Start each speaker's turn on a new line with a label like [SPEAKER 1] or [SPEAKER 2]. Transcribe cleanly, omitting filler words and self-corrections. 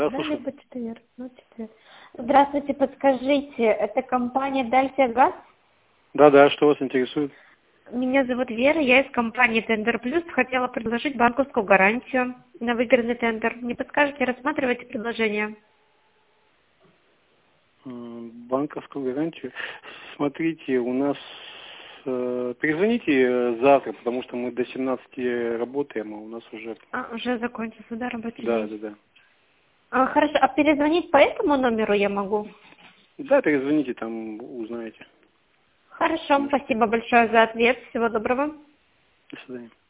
[SPEAKER 1] Да,
[SPEAKER 2] Да,
[SPEAKER 1] слушаю.
[SPEAKER 2] либо четверг. Ну, четверг. Здравствуйте, подскажите, это компания Дальтия Газ?
[SPEAKER 1] Да, что вас интересует?
[SPEAKER 2] Меня зовут Вера, я из компании Тендер Плюс. Хотела предложить банковскую гарантию на выигранный тендер. Не подскажете, рассматриваете предложение?
[SPEAKER 1] Банковскую гарантию. Смотрите, у нас перезвоните завтра, потому что мы до 17 работаем, а у нас уже...
[SPEAKER 2] Уже закончился, да, рабочий
[SPEAKER 1] Да,
[SPEAKER 2] день?
[SPEAKER 1] да, да.
[SPEAKER 2] Хорошо, а перезвонить по этому номеру я могу?
[SPEAKER 1] Да, перезвоните, там узнаете.
[SPEAKER 2] Хорошо,
[SPEAKER 1] Может.
[SPEAKER 2] спасибо большое за ответ. Всего доброго.
[SPEAKER 1] До свидания.